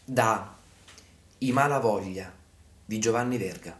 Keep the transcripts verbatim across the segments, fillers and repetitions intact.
Da I Malavoglia di Giovanni Verga.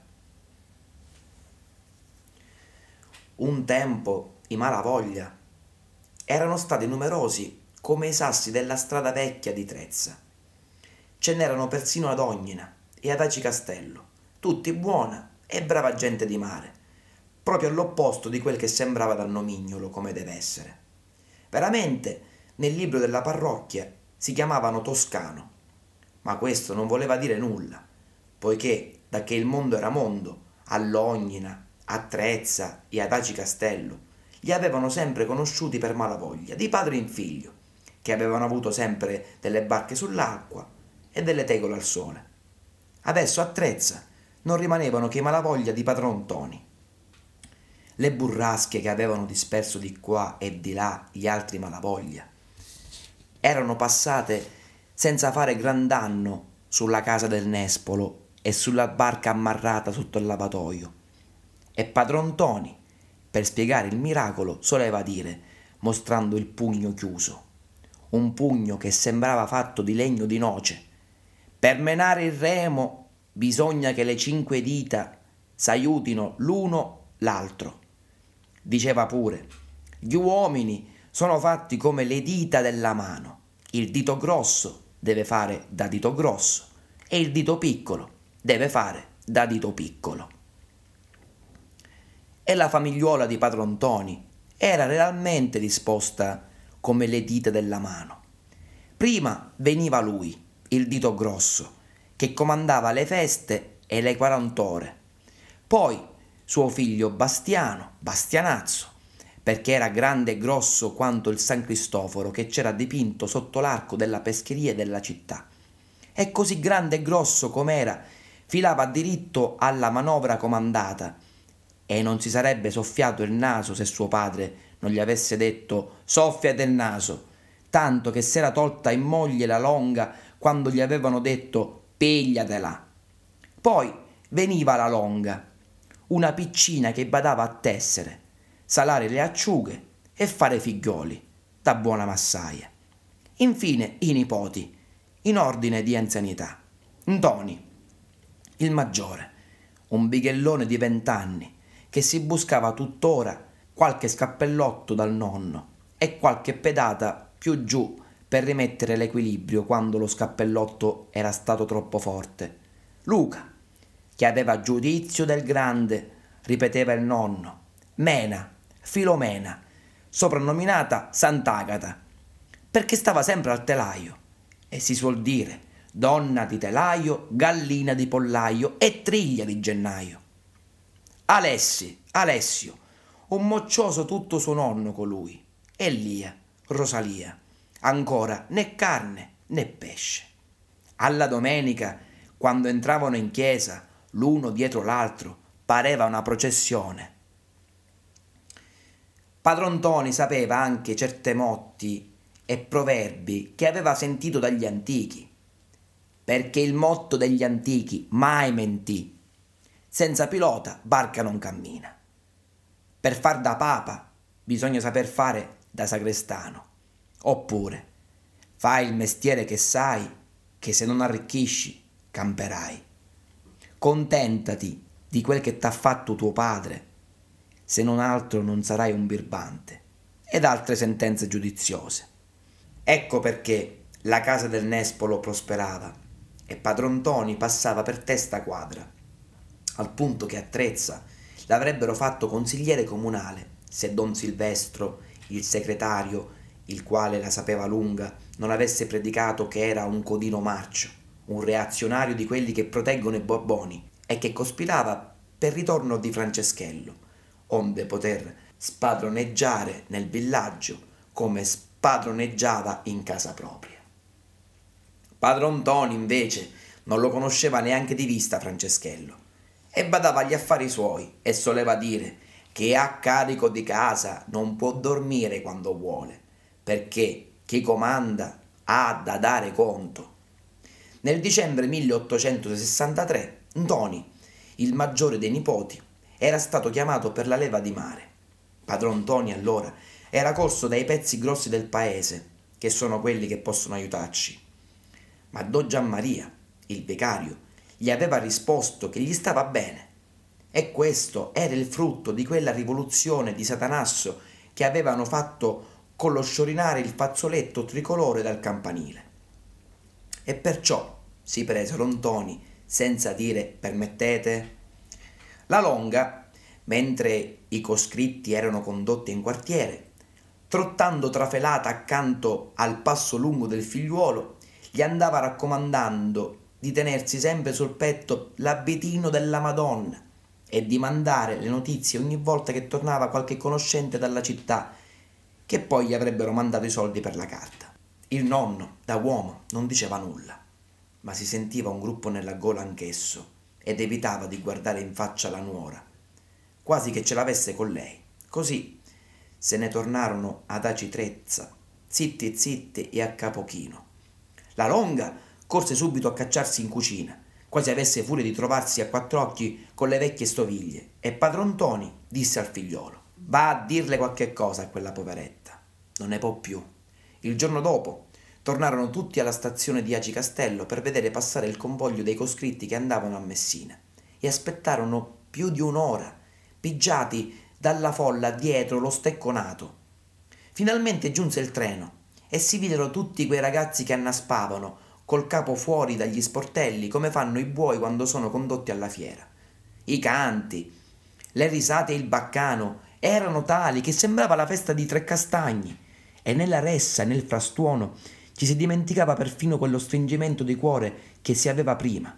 Un tempo i Malavoglia erano stati numerosi come i sassi della strada vecchia di Trezza. Ce n'erano persino ad Ognina e ad Aci Castello, tutti buona e brava gente di mare, proprio all'opposto di quel che sembrava dal nomignolo come deve essere. Veramente, nel libro della parrocchia si chiamavano Toscano, ma questo non voleva dire nulla, poiché da che il mondo era mondo, all'Ognina, a Trezza e ad Aci Castello, li avevano sempre conosciuti per malavoglia, di padre in figlio, che avevano avuto sempre delle barche sull'acqua e delle tegole al sole. Adesso a Trezza non rimanevano che i malavoglia di padron Ntoni. Le burrasche che avevano disperso di qua e di là gli altri malavoglia erano passate senza fare gran danno sulla casa del nespolo e sulla barca ammarrata sotto il lavatoio. E padron Ntoni, per spiegare il miracolo, soleva dire, mostrando il pugno chiuso, un pugno che sembrava fatto di legno di noce: per menare il remo bisogna che le cinque dita s'aiutino l'uno l'altro. Diceva pure: gli uomini sono fatti come le dita della mano, il dito grosso deve fare da dito grosso e il dito piccolo deve fare da dito piccolo. E la famigliuola di padron Ntoni era realmente disposta come le dita della mano. Prima veniva lui, il dito grosso, che comandava le feste e le quarant'ore. Poi suo figlio Bastiano, Bastianazzo, perché era grande e grosso quanto il San Cristoforo che c'era dipinto sotto l'arco della pescheria della città. E così grande e grosso com'era, filava diritto alla manovra comandata, e non si sarebbe soffiato il naso se suo padre non gli avesse detto «soffiate il naso», tanto che s'era tolta in moglie la longa quando gli avevano detto «pigliatela». Poi veniva la longa, una piccina che badava a tessere, salare le acciughe e fare figlioli, da buona massaia. Infine i nipoti, in ordine di anzianità. Ntoni, il maggiore, un bighellone di vent'anni, che si buscava tuttora qualche scappellotto dal nonno e qualche pedata più giù per rimettere l'equilibrio quando lo scappellotto era stato troppo forte. Luca, che aveva giudizio del grande, ripeteva il nonno. Mena, Filomena, soprannominata Sant'Agata, perché stava sempre al telaio, e si suol dire donna di telaio, gallina di pollaio e triglia di gennaio. Alessi, Alessio, un moccioso tutto suo nonno colui, e Lia, Rosalia, ancora né carne né pesce. Alla domenica, quando entravano in chiesa, l'uno dietro l'altro, pareva una processione. Padron Ntoni sapeva anche certe motti e proverbi che aveva sentito dagli antichi, perché il motto degli antichi mai mentì: senza pilota barca non cammina. Per far da papa bisogna saper fare da sagrestano, oppure fai il mestiere che sai, che se non arricchisci camperai. Contentati di quel che t'ha fatto tuo padre, se non altro non sarai un birbante, ed altre sentenze giudiziose. Ecco perché la casa del nespolo prosperava e padron Ntoni passava per testa quadra, al punto che a Trezza l'avrebbero fatto consigliere comunale se don Silvestro, il segretario, il quale la sapeva lunga, non avesse predicato che era un codino marcio, un reazionario di quelli che proteggono i Borboni e che cospirava per ritorno di Franceschello, onde poter spadroneggiare nel villaggio come spadroneggiava in casa propria. Padron Ntoni invece non lo conosceva neanche di vista Franceschello e badava agli affari suoi e soleva dire che a carico di casa non può dormire quando vuole, perché chi comanda ha da dare conto. Nel dicembre milleottocentosessantatré Ntoni, il maggiore dei nipoti, era stato chiamato per la leva di mare. Padron Ntoni allora era corso dai pezzi grossi del paese, che sono quelli che possono aiutarci, ma Don Giammaria, il vicario, gli aveva risposto che gli stava bene. E questo era il frutto di quella rivoluzione di Satanasso che avevano fatto con lo sciorinare il fazzoletto tricolore dal campanile. E perciò si presero Ntoni senza dire permettete. La Longa, mentre i coscritti erano condotti in quartiere, trottando trafelata accanto al passo lungo del figliuolo, gli andava raccomandando di tenersi sempre sul petto l'abitino della Madonna e di mandare le notizie ogni volta che tornava qualche conoscente dalla città, che poi gli avrebbero mandato i soldi per la carta. Il nonno, da uomo, non diceva nulla, ma si sentiva un gruppo nella gola anch'esso ed evitava di guardare in faccia la nuora, quasi che ce l'avesse con lei. Così se ne tornarono ad Aci Trezza, zitti zitti e a capo chino. La Longa corse subito a cacciarsi in cucina, quasi avesse furia di trovarsi a quattro occhi con le vecchie stoviglie, e padron Ntoni disse al figliolo: va a dirle qualche cosa a quella poveretta, non ne può più. Il giorno dopo tornarono tutti alla stazione di Aci Castello per vedere passare il convoglio dei coscritti che andavano a Messina, e aspettarono più di un'ora, pigiati dalla folla dietro lo stecconato. Finalmente giunse il treno e si videro tutti quei ragazzi che annaspavano col capo fuori dagli sportelli, come fanno i buoi quando sono condotti alla fiera. I canti, le risate e il baccano erano tali che sembrava la festa di Trecastagni, e nella ressa e nel frastuono ci si dimenticava perfino quello stringimento di cuore che si aveva prima.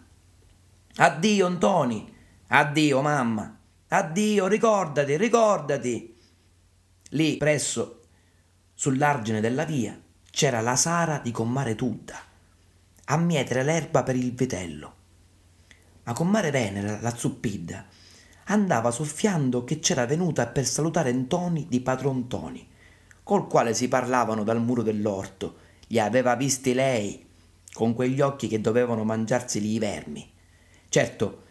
Addio Ntoni, addio mamma, addio, ricordati, ricordati. Lì presso, sull'argine della via, c'era la Sara di comare Tudda a mietere l'erba per il vitello. Ma comare Venera, la zuppidda, andava soffiando che c'era venuta per salutare Ntoni di padron Ntoni, col quale si parlavano dal muro dell'orto. Li aveva visti lei, con quegli occhi che dovevano mangiarsi i vermi. Certo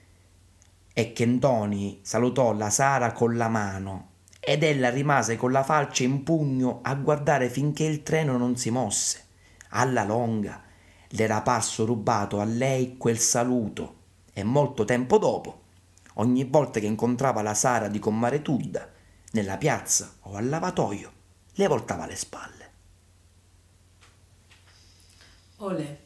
è che Ntoni salutò la Sara con la mano ed ella rimase con la falce in pugno a guardare finché il treno non si mosse. Alla Longa l'era parso rubato a lei quel saluto, e molto tempo dopo, ogni volta che incontrava la Sara di comare Tudda, nella piazza o al lavatoio, le voltava le spalle. Olè.